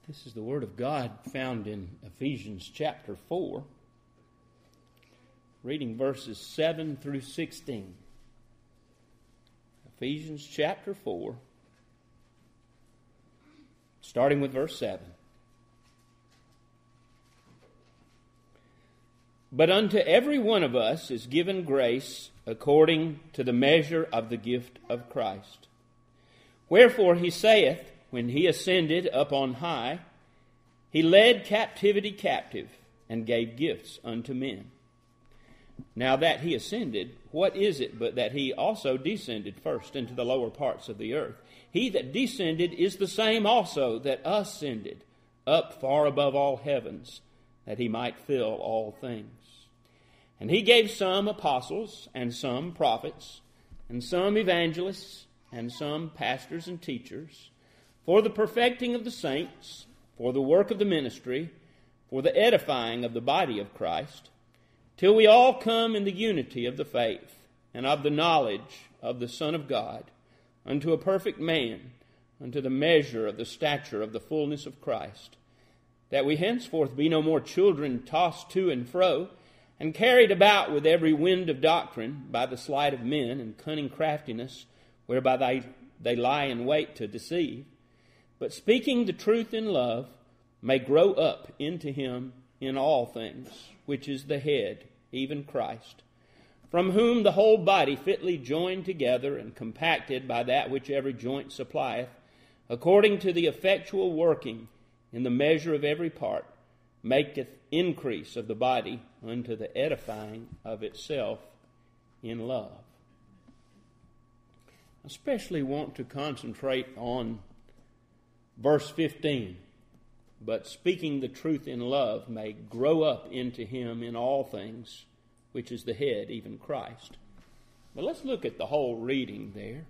This is the Word of God found in Ephesians chapter 4, reading verses 7 through 16. Ephesians chapter 4, starting with verse 7. But unto every one of us is given grace according to the measure of the gift of Christ. Wherefore he saith, when he ascended up on high, he led captivity captive, and gave gifts unto men. Now that he ascended, what is it but that he also descended first into the lower parts of the earth? He that descended is the same also that ascended up far above all heavens, that he might fill all things. And he gave some apostles, and some prophets, and some evangelists, and some pastors and teachers, for the perfecting of the saints, for the work of the ministry, for the edifying of the body of Christ, till we all come in the unity of the faith and of the knowledge of the Son of God, unto a perfect man, unto the measure of the stature of the fullness of Christ, that we henceforth be no more children tossed to and fro, and carried about with every wind of doctrine by the sleight of men and cunning craftiness, whereby they lie in wait to deceive, but speaking the truth in love, may grow up into him in all things, which is the head, even Christ, from whom the whole body fitly joined together and compacted by that which every joint supplieth, according to the effectual working in the measure of every part, maketh increase of the body unto the edifying of itself in love. I especially want to concentrate on verse 15. But speaking the truth in love may grow up into him in all things, which is the head, even Christ. But let's look at the whole reading there.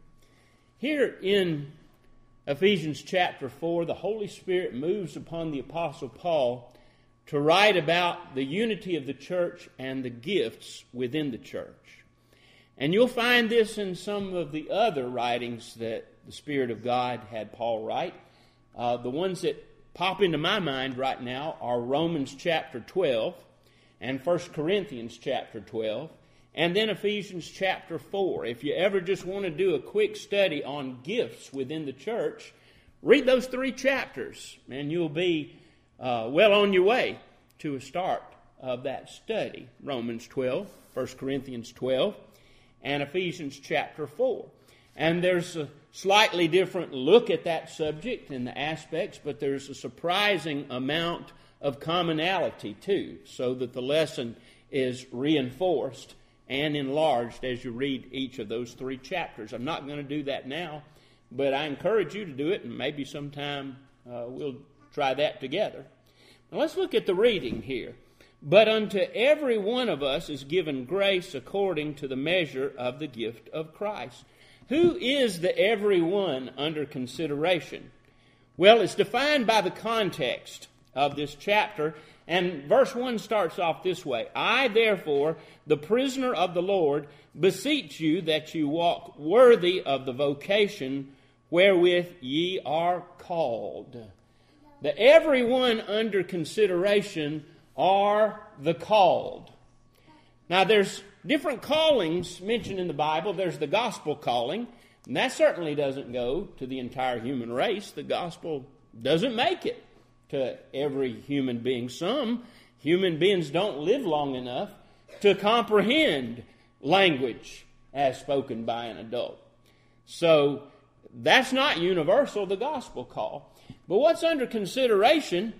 Here in Ephesians chapter 4, the Holy Spirit moves upon the Apostle Paul to write about the unity of the church and the gifts within the church. And you'll find this in some of the other writings that the Spirit of God had Paul write. The ones that pop into my mind right now are Romans chapter 12 and 1 Corinthians chapter 12 and then Ephesians chapter 4. If you ever just want to do a quick study on gifts within the church, read those 3 chapters and you'll be well on your way to a start of that study. Romans 12, 1 Corinthians 12, and Ephesians chapter 4. And there's a slightly different look at that subject and the aspects, but there's a surprising amount of commonality too, so that the lesson is reinforced and enlarged as you read each of those 3 chapters. I'm not going to do that now, but I encourage you to do it, and maybe sometime we'll try that together. Now let's look at the reading here. But unto every one of us is given grace according to the measure of the gift of Christ. Who is the everyone under consideration? Well, it's defined by the context of this chapter, and verse 1 starts off this way. I, therefore, the prisoner of the Lord, beseech you that you walk worthy of the vocation wherewith ye are called. The everyone under consideration are the called. Now, there's different callings mentioned in the Bible. There's the gospel calling, and that certainly doesn't go to the entire human race. The gospel doesn't make it to every human being. Some human beings don't live long enough to comprehend language as spoken by an adult. So that's not universal, the gospel call. But what's under consideration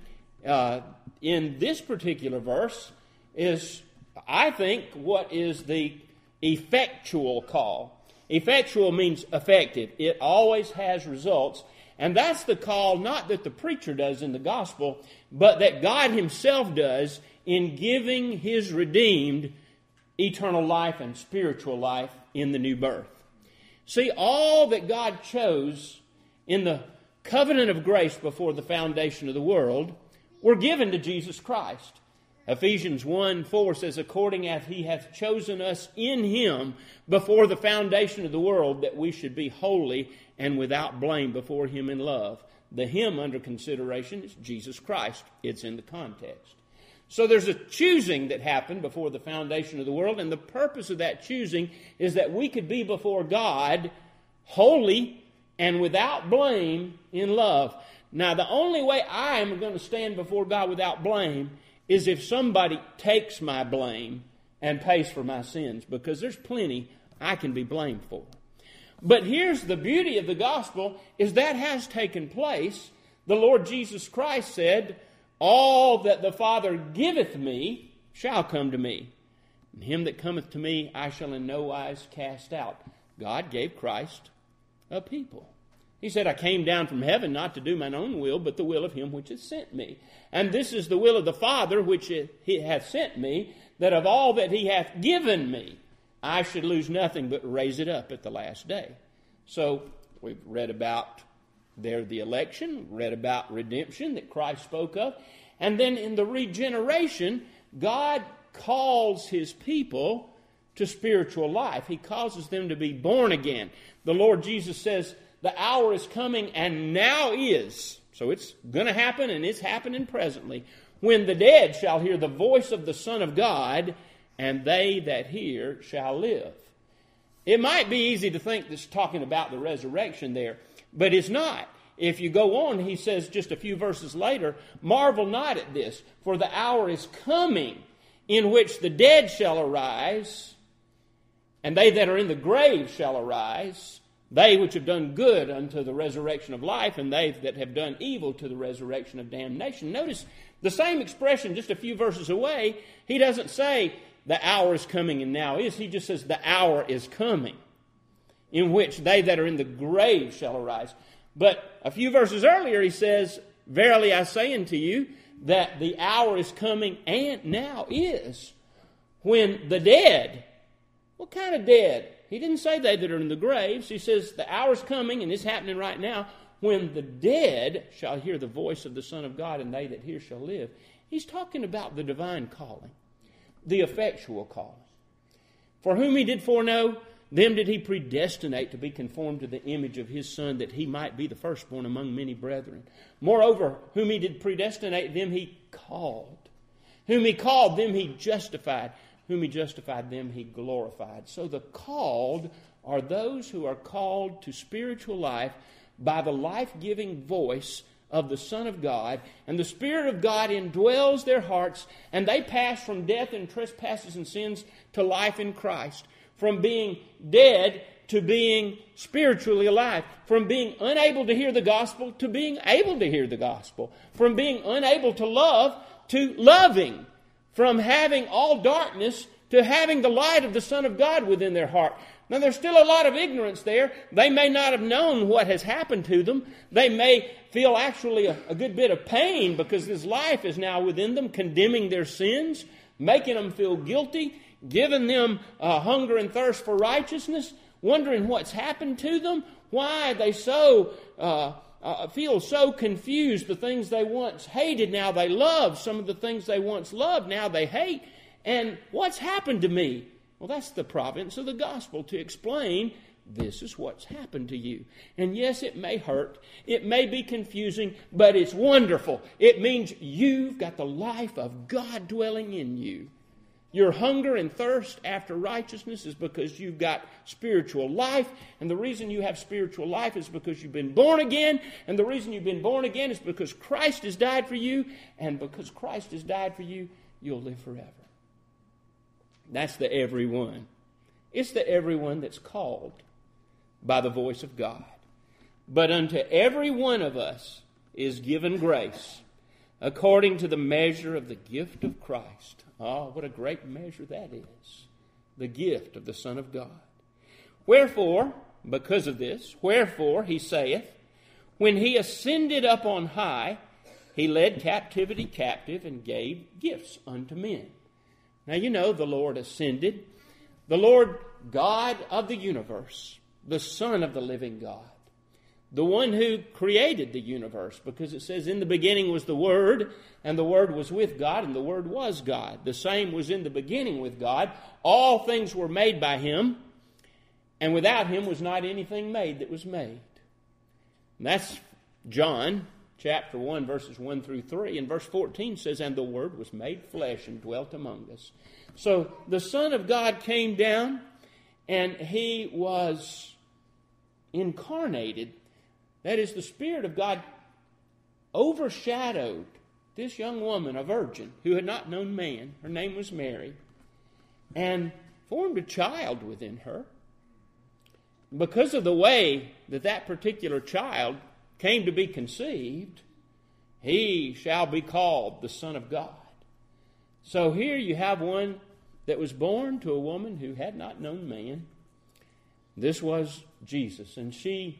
in this particular verse is, I think, what is the effectual call. Effectual means effective. It always has results. And that's the call not that the preacher does in the gospel, but that God himself does in giving his redeemed eternal life and spiritual life in the new birth. See, all that God chose in the covenant of grace before the foundation of the world were given to Jesus Christ. Ephesians 1:4 says, according as he hath chosen us in him before the foundation of the world, that we should be holy and without blame before him in love. The him under consideration is Jesus Christ. It's in the context. So there's a choosing that happened before the foundation of the world, and the purpose of that choosing is that we could be before God holy and without blame in love. Now, the only way I am going to stand before God without blame is if somebody takes my blame and pays for my sins, because there's plenty I can be blamed for. But here's the beauty of the gospel, is that has taken place. The Lord Jesus Christ said, all that the Father giveth me shall come to me. And him that cometh to me I shall in no wise cast out. God gave Christ a people. He said, I came down from heaven not to do mine own will, but the will of him which hath sent me. And this is the will of the Father which he hath sent me, that of all that he hath given me, I should lose nothing but raise it up at the last day. So we've read about there the election, read about redemption that Christ spoke of. And then in the regeneration, God calls his people to spiritual life. He causes them to be born again. The Lord Jesus says, the hour is coming and now is. So it's going to happen, and it's happening presently, when the dead shall hear the voice of the Son of God, and they that hear shall live. It might be easy to think this is talking about the resurrection there, but it's not. If you go on, he says just a few verses later, marvel not at this, for the hour is coming in which the dead shall arise, and they that are in the grave shall arise, they which have done good unto the resurrection of life, and they that have done evil to the resurrection of damnation. Notice the same expression just a few verses away. He doesn't say the hour is coming and now is. He just says the hour is coming in which they that are in the grave shall arise. But a few verses earlier he says, verily I say unto you that the hour is coming and now is when the dead, what kind of dead? He didn't say they that are in the graves. He says the hour is coming, and it's happening right now, when the dead shall hear the voice of the Son of God, and they that hear shall live. He's talking about the divine calling, the effectual calling. For whom he did foreknow, them did he predestinate to be conformed to the image of his Son, that he might be the firstborn among many brethren. Moreover, whom he did predestinate, them he called. Whom he called, them he justified. Whom he justified, them he glorified. So the called are those who are called to spiritual life by the life-giving voice of the Son of God, and the Spirit of God indwells their hearts, and they pass from death and trespasses and sins to life in Christ, from being dead to being spiritually alive, from being unable to hear the gospel to being able to hear the gospel, from being unable to love to loving, from having all darkness to having the light of the Son of God within their heart. Now, there's still a lot of ignorance there. They may not have known what has happened to them. They may feel actually a good bit of pain because this life is now within them, condemning their sins, making them feel guilty, giving them hunger and thirst for righteousness, wondering what's happened to them, why they so feel so confused. The things they once hated, now they love. Some of the things they once loved, now they hate. And what's happened to me? Well, that's the province of the gospel, to explain this is what's happened to you. And yes, it may hurt. It may be confusing, but it's wonderful. It means you've got the life of God dwelling in you. Your hunger and thirst after righteousness is because you've got spiritual life. And the reason you have spiritual life is because you've been born again. And the reason you've been born again is because Christ has died for you. And because Christ has died for you, you'll live forever. That's the everyone. It's the everyone that's called by the voice of God. But unto every one of us is given grace according to the measure of the gift of Christ. Oh, what a great measure that is. The gift of the Son of God. Wherefore, because of this, wherefore, he saith, when he ascended up on high, he led captivity captive and gave gifts unto men. Now, you know the Lord ascended. The Lord God of the universe, the Son of the living God, the one who created the universe, because it says in the beginning was the Word, and the Word was with God, and the Word was God. The same was in the beginning with God. All things were made by Him, and without Him was not anything made that was made. And that's John chapter 1, verses 1 through 3. And verse 14 says, "And the Word was made flesh and dwelt among us." So the Son of God came down, and He was incarnated. That is, the Spirit of God overshadowed this young woman, a virgin, who had not known man. Her name was Mary, and formed a child within her. Because of the way that that particular child came to be conceived, He shall be called the Son of God. So here you have one that was born to a woman who had not known man. This was Jesus, and she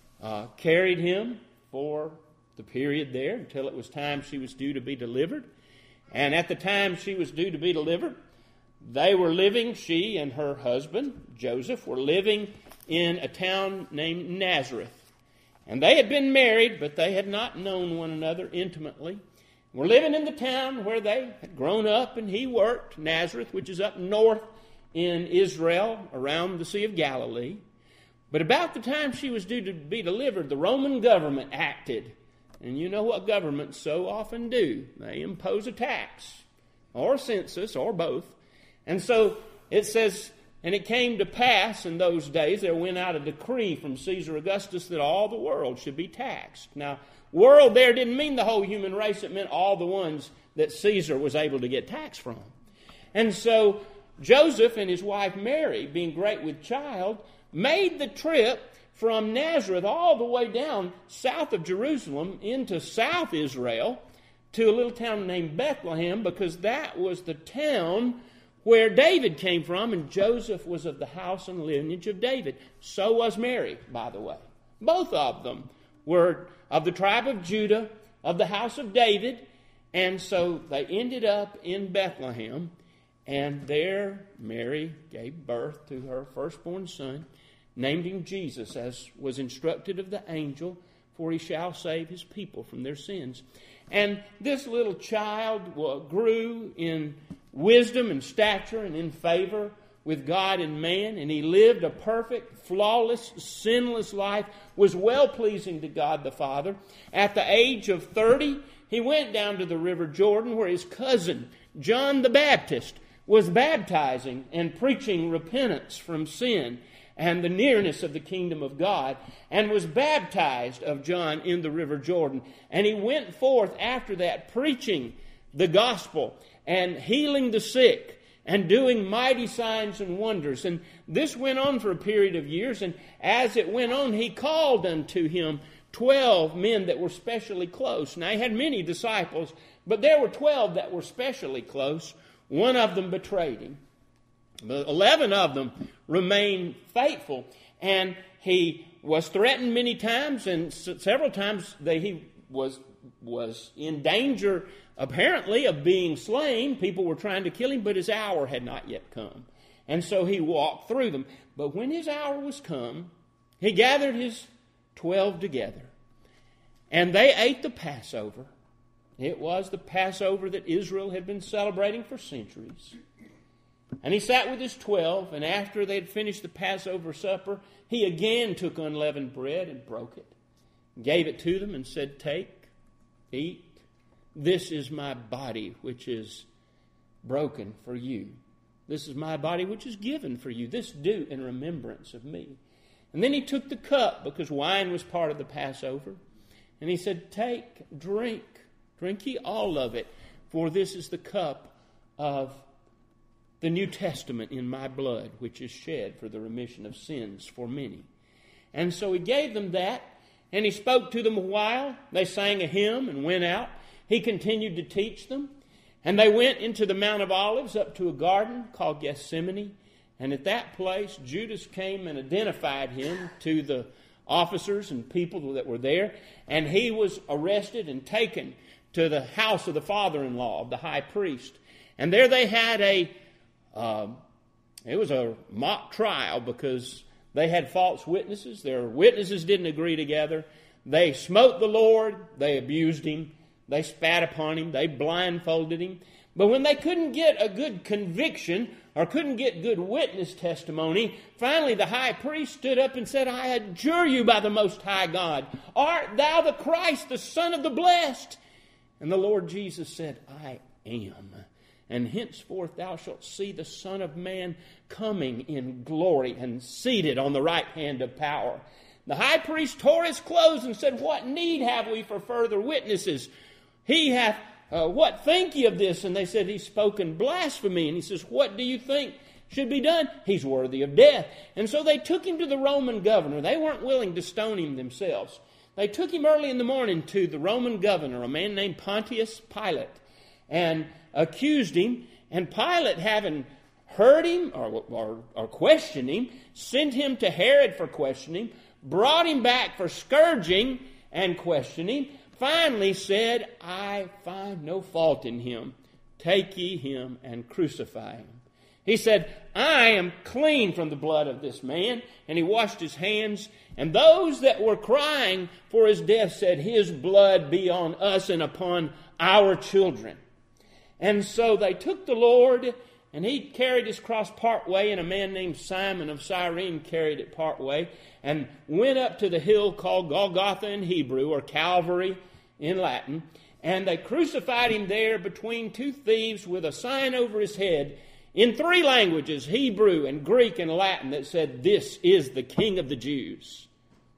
carried Him for the period there until it was time she was due to be delivered. And at the time she was due to be delivered, they were living, she and her husband, Joseph, were living in a town named Nazareth. And they had been married, but they had not known one another intimately. Were living in the town where they had grown up, and he worked, Nazareth, which is up north in Israel, around the Sea of Galilee. But about the time she was due to be delivered, the Roman government acted. And you know what governments so often do. They impose a tax, or a census, or both. And so it says, "And it came to pass in those days, there went out a decree from Caesar Augustus that all the world should be taxed." Now, world there didn't mean the whole human race. It meant all the ones that Caesar was able to get tax from. And so Joseph and his wife Mary, being great with child, made the trip from Nazareth all the way down south of Jerusalem into South Israel to a little town named Bethlehem, because that was the town where David came from, and Joseph was of the house and lineage of David. So was Mary, by the way. Both of them were of the tribe of Judah, of the house of David, and so they ended up in Bethlehem, and there Mary gave birth to her firstborn son, named him Jesus, as was instructed of the angel, for he shall save his people from their sins. And this little child grew in wisdom and stature and in favor with God and man, and he lived a perfect, flawless, sinless life, was well-pleasing to God the Father. At the age of 30, he went down to the River Jordan, where his cousin, John the Baptist, was baptizing and preaching repentance from sin and the nearness of the kingdom of God, and was baptized of John in the River Jordan. And he went forth after that preaching the gospel and healing the sick and doing mighty signs and wonders. And this went on for a period of years, and as it went on, he called unto him 12 men that were specially close. Now, he had many disciples, but there were 12 that were specially close. One of them betrayed him. But 11 of them remained faithful, and he was threatened many times, and several times he was in danger, apparently, of being slain. People were trying to kill him, but his hour had not yet come. And so he walked through them. But when his hour was come, he gathered his 12 together, and they ate the Passover. It was the Passover that Israel had been celebrating for centuries. And he sat with his 12, and after they had finished the Passover supper, he again took unleavened bread and broke it, gave it to them, and said, "Take, eat. This is my body, which is broken for you. This is my body, which is given for you. This do in remembrance of me." And then he took the cup, because wine was part of the Passover, and he said, "Take, drink ye all of it, for this is the cup of the New Testament in my blood, which is shed for the remission of sins for many." And so he gave them that, and he spoke to them a while. They sang a hymn and went out. He continued to teach them, and they went into the Mount of Olives up to a garden called Gethsemane. And at that place, Judas came and identified him to the officers and people that were there, and he was arrested and taken to the house of the father-in-law of the high priest. And there they had it was a mock trial, because they had false witnesses. Their witnesses didn't agree together. They smote the Lord. They abused him. They spat upon him. They blindfolded him. But when they couldn't get a good conviction or couldn't get good witness testimony, finally the high priest stood up and said, I adjure you by the Most High God, art thou the Christ, the Son of the Blessed? And the Lord Jesus said, I am. And henceforth thou shalt see the Son of Man coming in glory and seated on the right hand of power. The high priest tore his clothes and said, what need have we for further witnesses? He hath, what think ye of this? And they said, he's spoken blasphemy. And he says, what do you think should be done? He's worthy of death. And so they took him to the Roman governor. They weren't willing to stone him themselves. They took him early in the morning to the Roman governor, a man named Pontius Pilate, and accused him. And Pilate, having heard him or questioned him, sent him to Herod for questioning, brought him back for scourging and questioning, finally said, I find no fault in him. Take ye him and crucify him. He said, I am clean from the blood of this man. And he washed his hands. And those that were crying for his death said, his blood be on us and upon our children. And so they took the Lord, and he carried his cross part way, and a man named Simon of Cyrene carried it part way, and went up to the hill called Golgotha in Hebrew, or Calvary in Latin, and they crucified him there between two thieves with a sign over his head in 3 languages, Hebrew and Greek and Latin, that said, this is the King of the Jews.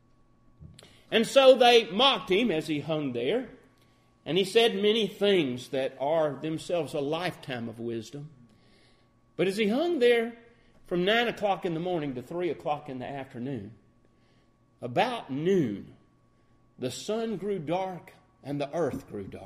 And so they mocked him as he hung there, and he said many things that are themselves a lifetime of wisdom. But as he hung there from 9 o'clock in the morning to 3 o'clock in the afternoon, about noon, the sun grew dark and the earth grew dark.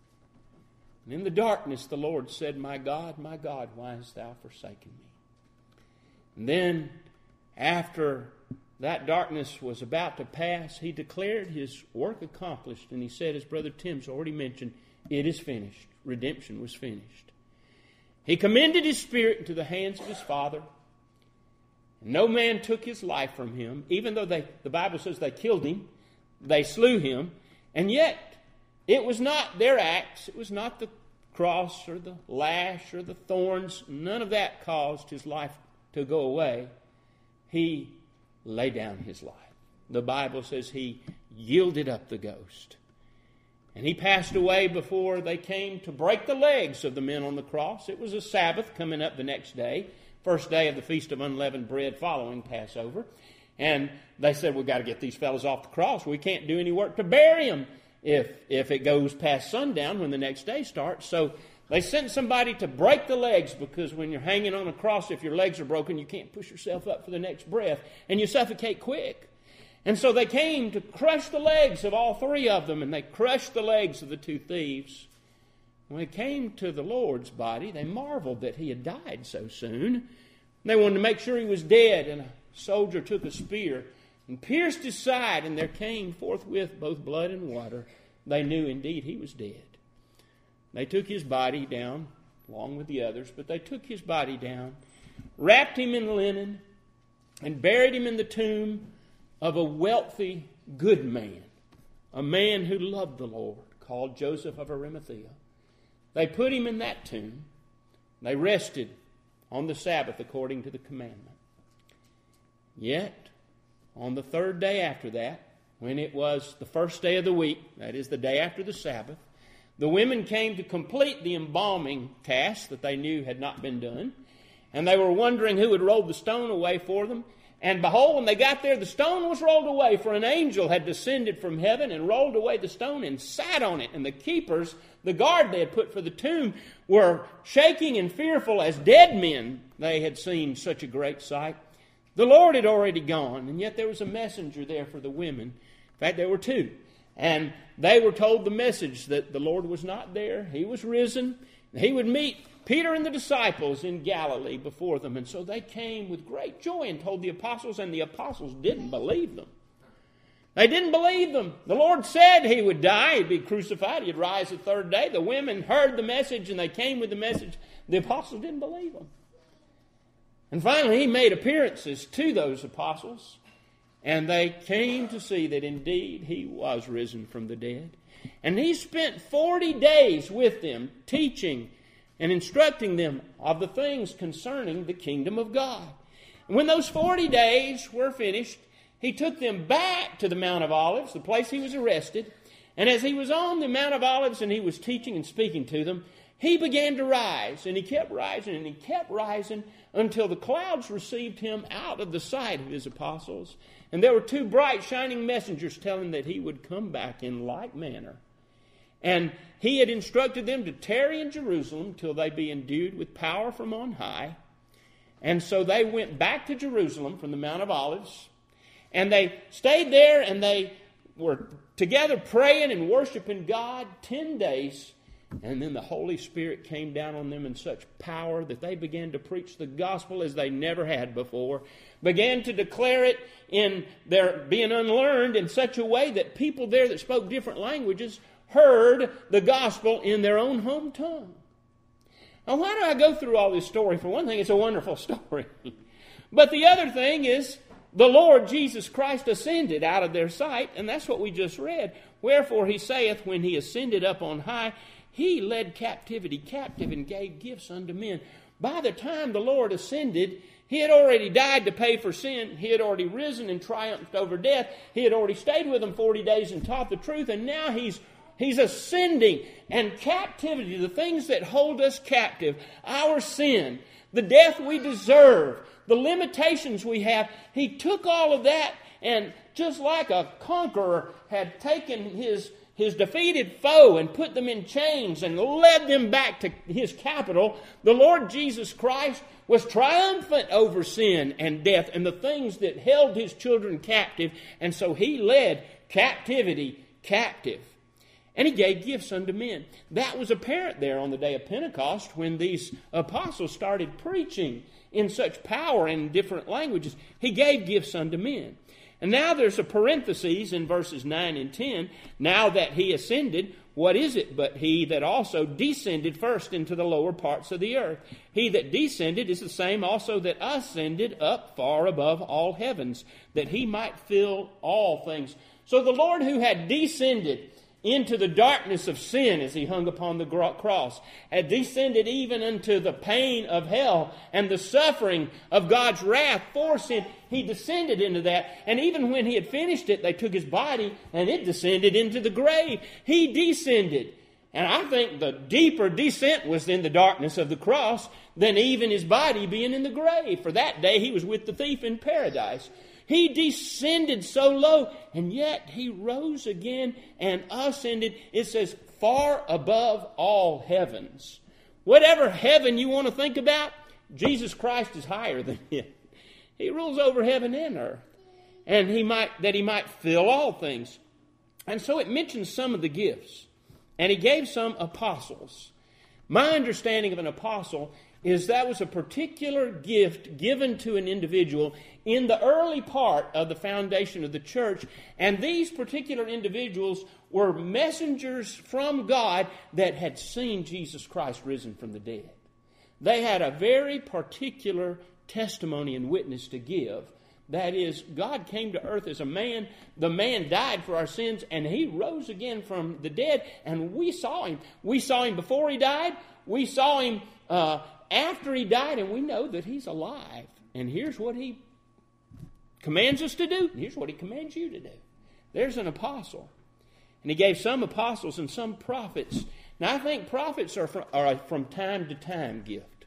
And in the darkness the Lord said, my God, why hast thou forsaken me? And then, after that darkness was about to pass, he declared his work accomplished, and he said, as Brother Tim's already mentioned, it is finished. Redemption was finished. He commended his spirit into the hands of his Father. No man took his life from him, even though the Bible says they killed him, they slew him, and yet it was not their acts, it was not the cross or the lash or the thorns, none of that caused his life to go away. He lay down his life. The Bible says he yielded up the ghost. And he passed away before they came to break the legs of the men on the cross. It was a Sabbath coming up the next day, first day of the Feast of Unleavened Bread following Passover. And they said, we've got to get these fellows off the cross. We can't do any work to bury them if it goes past sundown when the next day starts. So they sent somebody to break the legs, because when you're hanging on a cross, if your legs are broken, you can't push yourself up for the next breath, and you suffocate quick. And so they came to crush the legs of all 3 of them, and they crushed the legs of the 2 thieves. When it came to the Lord's body, they marveled that he had died so soon. They wanted to make sure he was dead, and a soldier took a spear and pierced his side, and there came forthwith both blood and water. They knew indeed he was dead. They took his body down, along with the others, but they took his body down, wrapped him in linen, and buried him in the tomb of a wealthy, good man, a man who loved the Lord, called Joseph of Arimathea. They put him in that tomb. They rested on the Sabbath according to the commandment. Yet, on the 3rd day after that, when it was the first day of the week, that is the day after the Sabbath, the women came to complete the embalming task that they knew had not been done. And they were wondering who had rolled the stone away for them. And behold, when they got there, the stone was rolled away, for an angel had descended from heaven and rolled away the stone and sat on it. And the keepers, the guard they had put for the tomb, were shaking and fearful as dead men. They had seen such a great sight. The Lord had already gone, and yet there was a messenger there for the women. In fact, there were 2. And they were told the message that the Lord was not there. He was risen. He would meet Peter and the disciples in Galilee before them. And so they came with great joy and told the apostles, and the apostles didn't believe them. They didn't believe them. The Lord said he would die, he'd be crucified, he'd rise the 3rd day. The women heard the message and they came with the message. The apostles didn't believe them. And finally he made appearances to those apostles, and they came to see that indeed he was risen from the dead. And he spent 40 days with them, teaching and instructing them of the things concerning the kingdom of God. And when those 40 days were finished, he took them back to the Mount of Olives, the place he was arrested. And as he was on the Mount of Olives and he was teaching and speaking to them, he began to rise, and he kept rising, and he kept rising until the clouds received him out of the sight of his apostles. And there were two bright shining messengers telling that he would come back in like manner. And he had instructed them to tarry in Jerusalem till they be endued with power from on high. And so they went back to Jerusalem from the Mount of Olives, and they stayed there, and they were together praying and worshiping God 10 days. And then the Holy Spirit came down on them in such power that they began to preach the gospel as they never had before, began to declare it in their being unlearned in such a way that people there that spoke different languages heard the gospel in their own home tongue. Now, why do I go through all this story? For one thing, it's a wonderful story. But the other thing is, the Lord Jesus Christ ascended out of their sight, and that's what we just read. Wherefore he saith, when he ascended up on high, he led captivity captive and gave gifts unto men. By the time the Lord ascended, he had already died to pay for sin. He had already risen and triumphed over death. He had already stayed with them 40 days and taught the truth, and now he's ascending. And captivity, the things that hold us captive, our sin, the death we deserve, the limitations we have, he took all of that, and just like a conqueror had taken his defeated foe and put them in chains and led them back to his capital, the Lord Jesus Christ was triumphant over sin and death and the things that held his children captive. And so he led captivity captive. And he gave gifts unto men. That was apparent there on the day of Pentecost when these apostles started preaching in such power and in different languages. He gave gifts unto men. And now there's a parenthesis in verses 9 and 10. Now that he ascended, what is it but he that also descended first into the lower parts of the earth? He that descended is the same also that ascended up far above all heavens, that he might fill all things. So the Lord who had descended into the darkness of sin as he hung upon the cross, had descended even into the pain of hell and the suffering of God's wrath for sin. He descended into that, and even when he had finished it, they took his body and it descended into the grave. He descended. And I think the deeper descent was in the darkness of the cross than even his body being in the grave. For that day he was with the thief in paradise. He descended so low, and yet he rose again and ascended. It says, far above all heavens. Whatever heaven you want to think about, Jesus Christ is higher than it. He rules over heaven and earth. And he might fill all things. And so it mentions some of the gifts. And he gave some apostles. My understanding of an apostle is that was a particular gift given to an individual in the early part of the foundation of the church. And these particular individuals were messengers from God that had seen Jesus Christ risen from the dead. They had a very particular testimony and witness to give. That is, God came to earth as a man. The man died for our sins, and he rose again from the dead. And we saw him. We saw him before he died. We saw him after he died, and we know that he's alive. And here's what he commands us to do. Here's what he commands you to do. There's an apostle. And he gave some apostles and some prophets. Now, I think prophets are from time to time gift.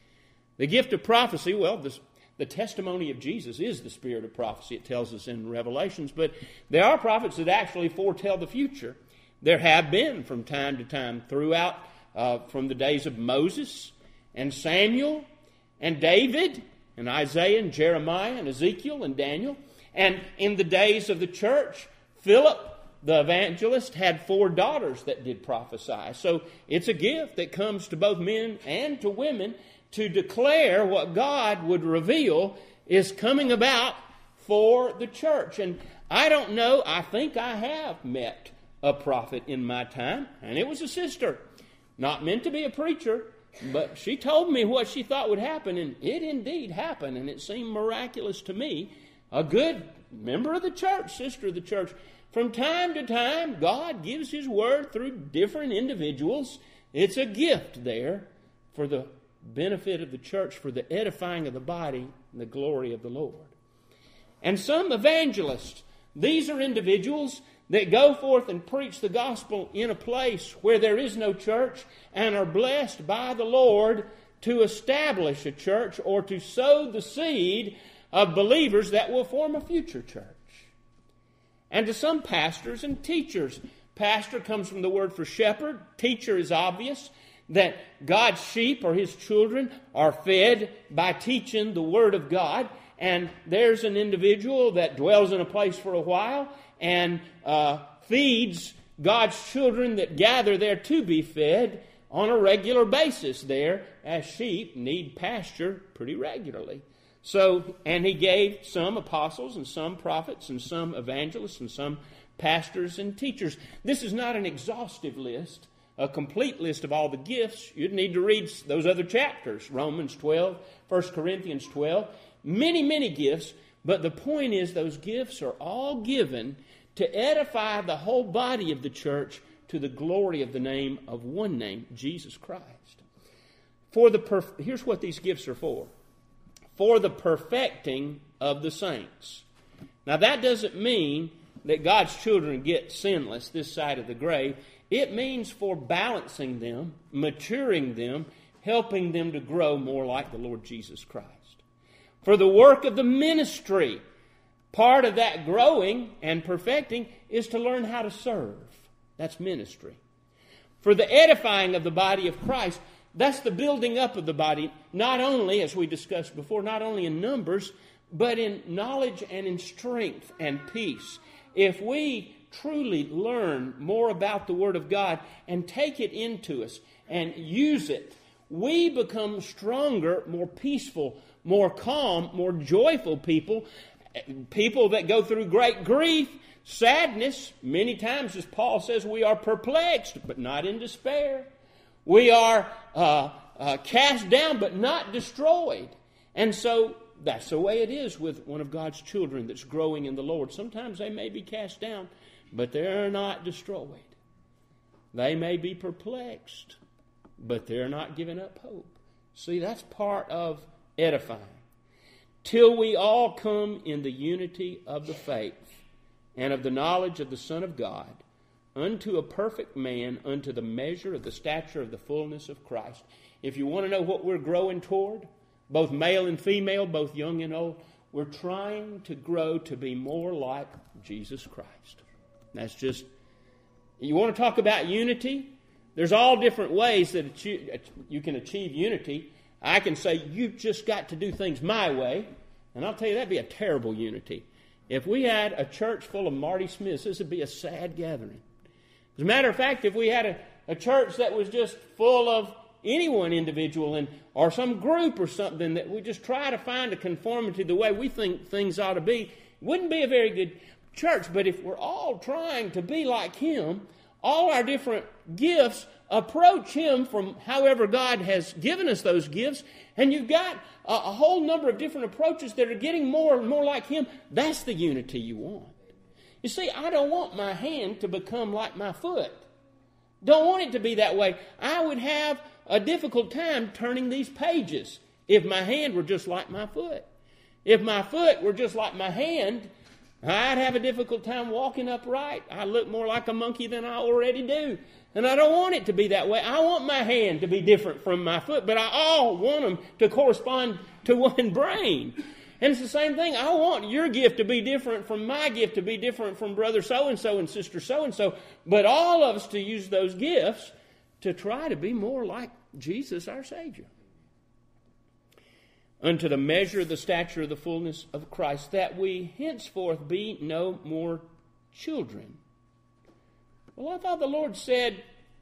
The gift of prophecy, well, the testimony of Jesus is the spirit of prophecy. It tells us in Revelations. But there are prophets that actually foretell the future. There have been from time to time throughout, from the days of Moses and Samuel and David and Isaiah and Jeremiah and Ezekiel and Daniel. And in the days of the church, Philip, the evangelist, had 4 daughters that did prophesy. So it's a gift that comes to both men and to women to declare what God would reveal is coming about for the church. And I don't know, I think I have met a prophet in my time, and it was a sister. Not meant to be a preacher, but she told me what she thought would happen, and it indeed happened, and it seemed miraculous to me. A good member of the church, sister of the church. From time to time, God gives his word through different individuals. It's a gift there for the benefit of the church, for the edifying of the body and the glory of the Lord. And some evangelists, these are individuals that go forth and preach the gospel in a place where there is no church and are blessed by the Lord to establish a church or to sow the seed of believers that will form a future church. And to some pastors and teachers, pastor comes from the word for shepherd, teacher is obvious, that God's sheep or His children are fed by teaching the Word of God. And there's an individual that dwells in a place for a while and feeds God's children that gather there to be fed on a regular basis there, as sheep need pasture pretty regularly. So, and He gave some apostles and some prophets and some evangelists and some pastors and teachers. This is not an exhaustive list, a complete list of all the gifts. You'd need to read those other chapters, Romans 12, 1 Corinthians 12, many gifts. But the point is those gifts are all given to edify the whole body of the church to the glory of the name of one name, Jesus Christ. Here's what these gifts are for. For the perfecting of the saints. Now that doesn't mean that God's children get sinless this side of the grave. It means for balancing them, maturing them, helping them to grow more like the Lord Jesus Christ. For the work of the ministry, part of that growing and perfecting is to learn how to serve. That's ministry. For the edifying of the body of Christ, that's the building up of the body, not only, as we discussed before, not only in numbers, but in knowledge and in strength and peace. If we truly learn more about the Word of God and take it into us and use it, we become stronger, more peaceful, more calm, more joyful people that go through great grief, sadness. Many times, as Paul says, we are perplexed, but not in despair. We are cast down, but not destroyed. And so that's the way it is with one of God's children that's growing in the Lord. Sometimes they may be cast down, but they're not destroyed. They may be perplexed, but they're not giving up hope. See, that's part of edifying. Till we all come in the unity of the faith and of the knowledge of the Son of God, unto a perfect man, unto the measure of the stature of the fullness of Christ. If you want to know what we're growing toward, both male and female, both young and old, we're trying to grow to be more like Jesus Christ. That's just, you want to talk about unity? There's all different ways that you can achieve unity. I can say, you've just got to do things my way, and I'll tell you, that'd be a terrible unity. If we had a church full of Marty Smiths, this would be a sad gathering. As a matter of fact, if we had a church that was just full of any one individual or some group or something that we just try to find a conformity the way we think things ought to be, it wouldn't be a very good church. But if we're all trying to be like Him, all our different gifts approach Him from however God has given us those gifts, and you've got a whole number of different approaches that are getting more and more like Him, that's the unity you want. You see, I don't want my hand to become like my foot. Don't want it to be that way. I would have a difficult time turning these pages if my hand were just like my foot. If my foot were just like my hand, I'd have a difficult time walking upright. I look more like a monkey than I already do. And I don't want it to be that way. I want my hand to be different from my foot, but I all want them to correspond to one brain. And it's the same thing. I want your gift to be different from my gift, to be different from brother so-and-so and sister so-and-so, but all of us to use those gifts to try to be more like Jesus, our Savior. Unto the measure of the stature of the fullness of Christ, that we henceforth be no more children. Well, I thought the Lord said,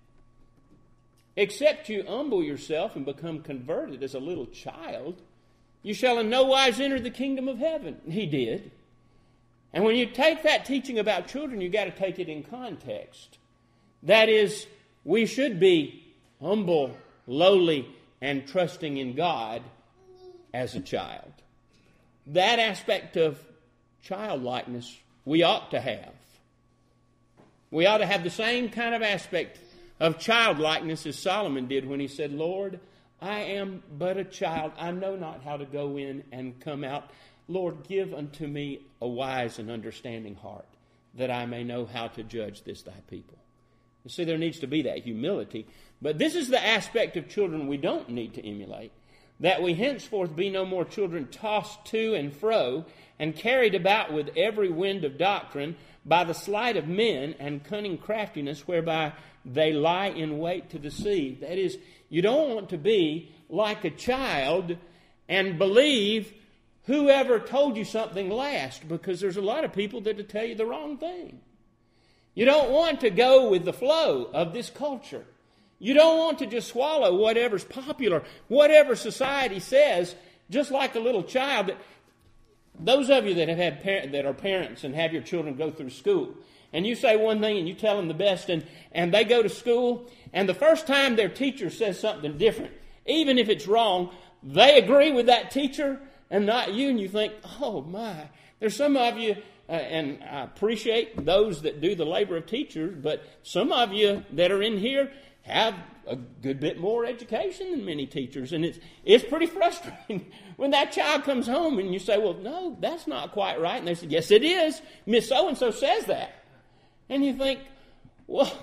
except you humble yourself and become converted as a little child, you shall in no wise enter the kingdom of heaven. He did. And when you take that teaching about children, you've got to take it in context. That is, we should be humble, lowly, and trusting in God as a child. That aspect of childlikeness we ought to have. We ought to have the same kind of aspect of childlikeness as Solomon did when he said, Lord, I am but a child. I know not how to go in and come out. Lord, give unto me a wise and understanding heart, that I may know how to judge this thy people. You see, there needs to be that humility. But this is the aspect of children we don't need to emulate, that we henceforth be no more children tossed to and fro and carried about with every wind of doctrine by the sleight of men and cunning craftiness whereby they lie in wait to deceive. That is, you don't want to be like a child and believe whoever told you something last, because there's a lot of people that will tell you the wrong thing. You don't want to go with the flow of this culture. You don't want to just swallow whatever's popular, whatever society says, just like a little child. Those of you that have had that are parents and have your children go through school, and you say one thing and you tell them the best, and they go to school, and the first time their teacher says something different, even if it's wrong, they agree with that teacher and not you, and you think, oh my. There's some of you, and I appreciate those that do the labor of teachers, but some of you that are in here have a good bit more education than many teachers, and it's pretty frustrating when that child comes home and you say, well, no, that's not quite right, and they say, yes, it is. Miss So-and-so says that. And you think, well,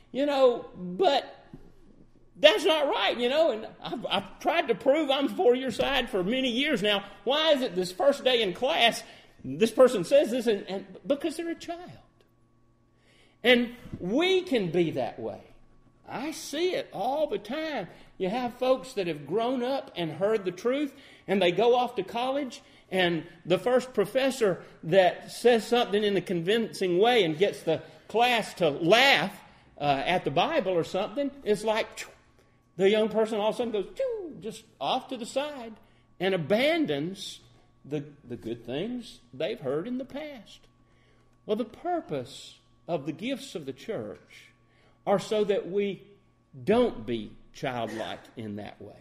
but that's not right, and I've tried to prove I'm for your side for many years now. Why is it this first day in class, this person says this, and because they're a child. And we can be that way. I see it all the time. You have folks that have grown up and heard the truth, and they go off to college, and the first professor that says something in a convincing way and gets the class to laugh at the Bible or something, it's like the young person all of a sudden goes just off to the side and abandons the good things they've heard in the past. Well, the purpose of the gifts of the church are so that we don't be childlike in that way.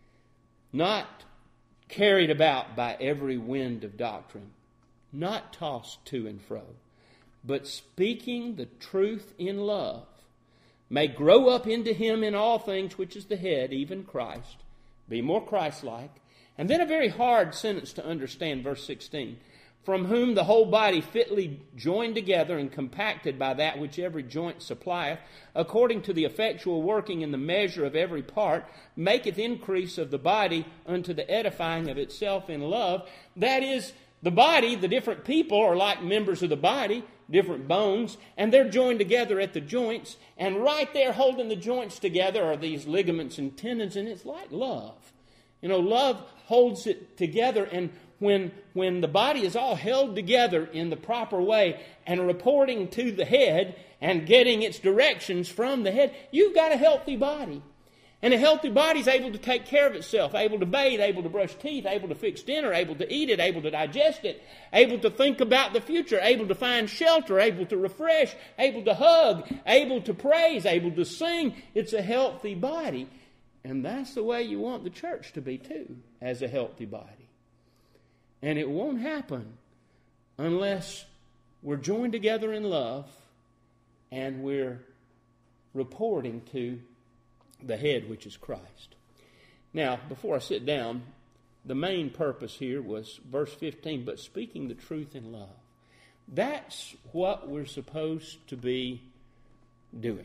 Not carried about by every wind of doctrine. Not tossed to and fro. But speaking the truth in love, may grow up into him in all things, which is the head, even Christ. Be more Christ-like. And then a very hard sentence to understand, verse 16. From whom the whole body fitly joined together and compacted by that which every joint supplieth, according to the effectual working in the measure of every part, maketh increase of the body unto the edifying of itself in love. That is, the body, the different people are like members of the body, different bones, and they're joined together at the joints, and right there holding the joints together are these ligaments and tendons, and it's like love. Love holds it together, and when the body is all held together in the proper way and reporting to the head and getting its directions from the head, you've got a healthy body. And a healthy body is able to take care of itself, able to bathe, able to brush teeth, able to fix dinner, able to eat it, able to digest it, able to think about the future, able to find shelter, able to refresh, able to hug, able to praise, able to sing. It's a healthy body. And that's the way you want the church to be too, as a healthy body. And it won't happen unless we're joined together in love and we're reporting to the head, which is Christ. Now, before I sit down, the main purpose here was verse 15, but speaking the truth in love. That's what we're supposed to be doing.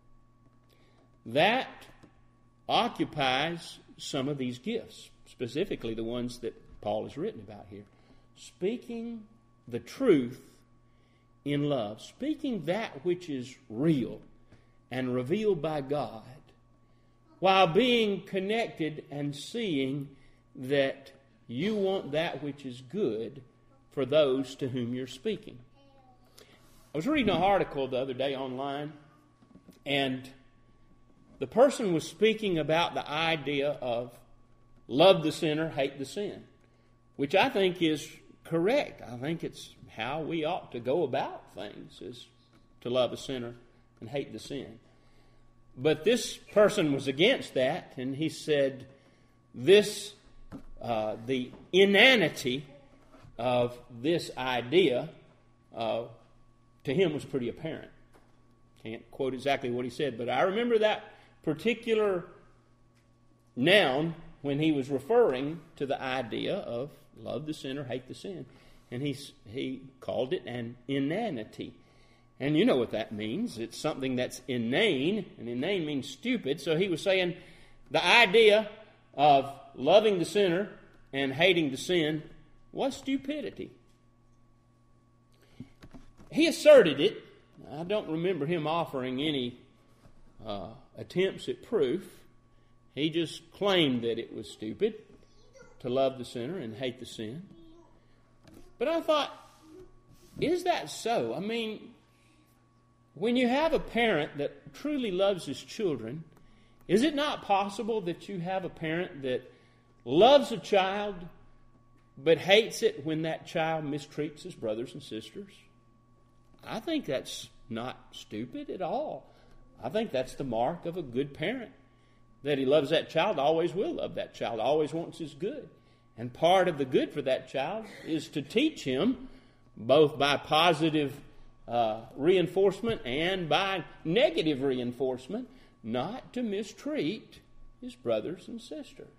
That occupies some of these gifts, specifically the ones that Paul has written about here. Speaking the truth in love. Speaking that which is real and revealed by God, while being connected and seeing that you want that which is good for those to whom you're speaking. I was reading an article the other day online, and the person was speaking about the idea of love the sinner, hate the sin, which I think is correct. I think it's how we ought to go about things, is to love a sinner and hate the sin. But this person was against that, and he said the inanity of this idea to him was pretty apparent. Can't quote exactly what he said, but I remember that particular noun when he was referring to the idea of love the sinner, hate the sin. And he called it an inanity. And you know what that means. It's something that's inane, and inane means stupid. So he was saying the idea of loving the sinner and hating the sin was stupidity. He asserted it. I don't remember him offering any attempts at proof. He just claimed that it was stupid to love the sinner and hate the sin. But I thought, is that so? I mean, when you have a parent that truly loves his children, is it not possible that you have a parent that loves a child but hates it when that child mistreats his brothers and sisters? I think that's not stupid at all. I think that's the mark of a good parent. That he loves that child, always will love that child, always wants his good. And part of the good for that child is to teach him, both by positive reinforcement and by negative reinforcement, not to mistreat his brothers and sisters.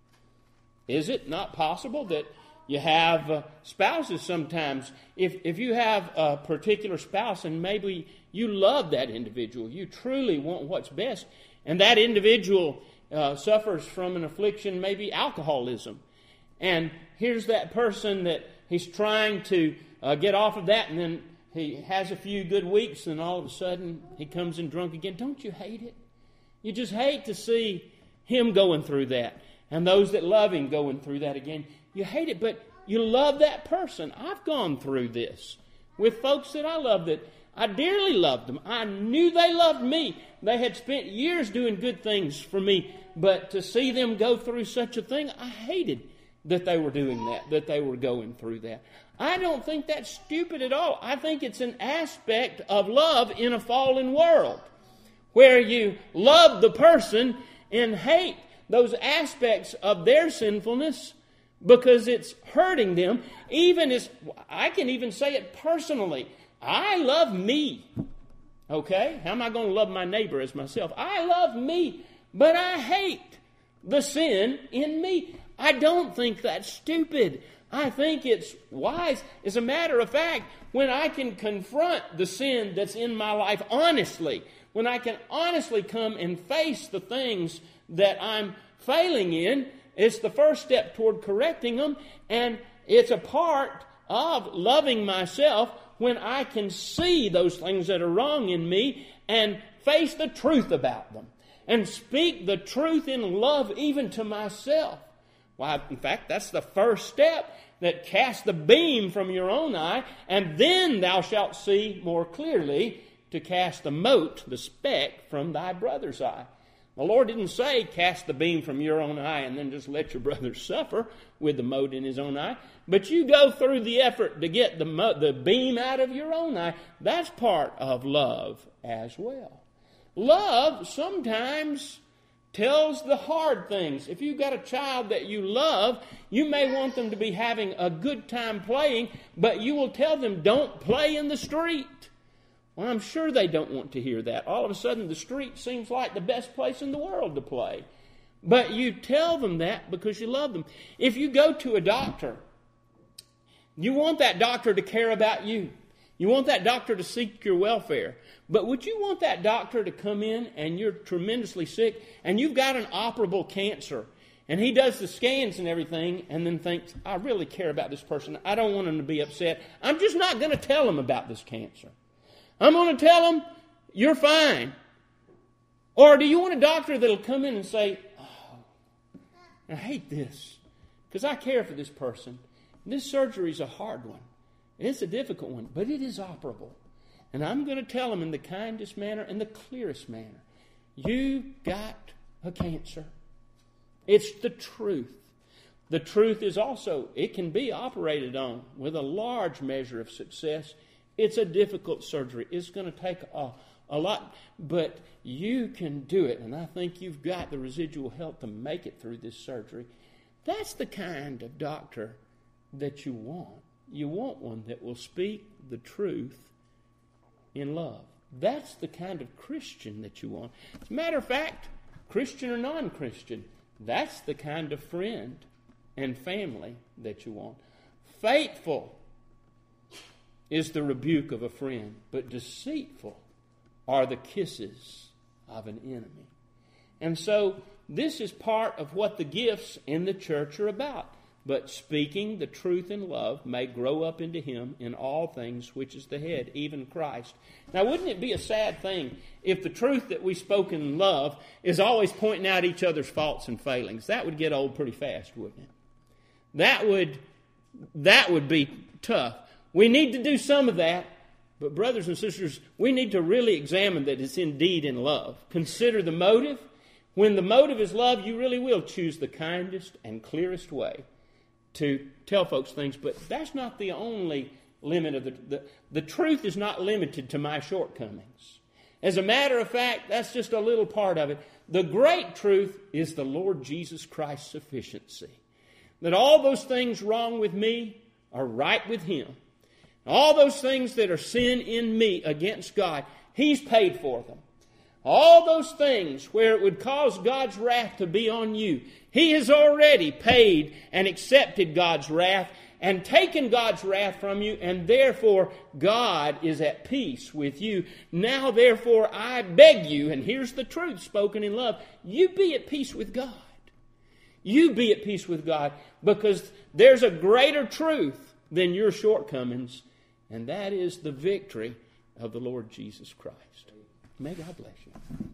Is it not possible that you have spouses sometimes, if you have a particular spouse and maybe you love that individual, you truly want what's best, and that individual suffers from an affliction, maybe alcoholism, and here's that person that he's trying to get off of that, and then he has a few good weeks, and all of a sudden he comes in drunk again. Don't you hate it? You just hate to see him going through that, and those that love him going through that again. You hate it, but you love that person. I've gone through this with folks that I love, that I dearly loved them. I knew they loved me. They had spent years doing good things for me, but to see them go through such a thing, I hated that they were doing that they were going through that. I don't think that's stupid at all. I think it's an aspect of love in a fallen world, where you love the person and hate those aspects of their sinfulness because it's hurting them. I can even say it personally. I love me. Okay? How am I going to love my neighbor as myself? I love me, but I hate the sin in me. I don't think that's stupid. I think it's wise. As a matter of fact, when I can confront the sin that's in my life honestly, when I can honestly come and face the things that I'm failing in, it's the first step toward correcting them, and it's a part of loving myself when I can see those things that are wrong in me and face the truth about them and speak the truth in love even to myself. Why, in fact, that's the first step, that cast the beam from your own eye, and then thou shalt see more clearly to cast the mote, the speck, from thy brother's eye. The Lord didn't say cast the beam from your own eye and then just let your brother suffer with the mote in his own eye. But you go through the effort to get the beam out of your own eye. That's part of love as well. Love sometimes tells the hard things. If you've got a child that you love, you may want them to be having a good time playing, but you will tell them, don't play in the street. Well, I'm sure they don't want to hear that. All of a sudden, the street seems like the best place in the world to play. But you tell them that because you love them. If you go to a doctor, you want that doctor to care about you. You want that doctor to seek your welfare. But would you want that doctor to come in and you're tremendously sick and you've got an operable cancer, and he does the scans and everything and then thinks, I really care about this person. I don't want him to be upset. I'm just not going to tell him about this cancer. I'm going to tell him, you're fine. Or do you want a doctor that'll come in and say, oh, I hate this because I care for this person. This surgery is a hard one. It's a difficult one, but it is operable. And I'm going to tell him in the kindest manner and the clearest manner, you got a cancer. It's the truth. The truth is also, it can be operated on with a large measure of success. It's a difficult surgery. It's going to take a lot, but you can do it. And I think you've got the residual health to make it through this surgery. That's the kind of doctor that you want. You want one that will speak the truth in love. That's the kind of Christian that you want. As a matter of fact, Christian or non-Christian, That's the kind of friend and family that you want. Faithful is the rebuke of a friend, but deceitful are the kisses of an enemy. And so this is part of what the gifts in the church are about. But speaking the truth in love may grow up into him in all things, which is the head, even Christ. Now, wouldn't it be a sad thing if the truth that we spoke in love is always pointing out each other's faults and failings? That would get old pretty fast, wouldn't it? That would be tough. We need to do some of that, but brothers and sisters, we need to really examine that it's indeed in love. Consider the motive. When the motive is love, you really will choose the kindest and clearest way to tell folks things, but that's not the only limit of the truth is not limited to my shortcomings. As a matter of fact, that's just a little part of it. The great truth is the Lord Jesus Christ's sufficiency. That all those things wrong with me are right with Him. All those things that are sin in me against God, He's paid for them. All those things where it would cause God's wrath to be on you, He has already paid and accepted God's wrath and taken God's wrath from you, and therefore God is at peace with you. Now, therefore, I beg you, and here's the truth spoken in love, you be at peace with God. You be at peace with God, because there's a greater truth than your shortcomings, and that is the victory of the Lord Jesus Christ. May God bless you.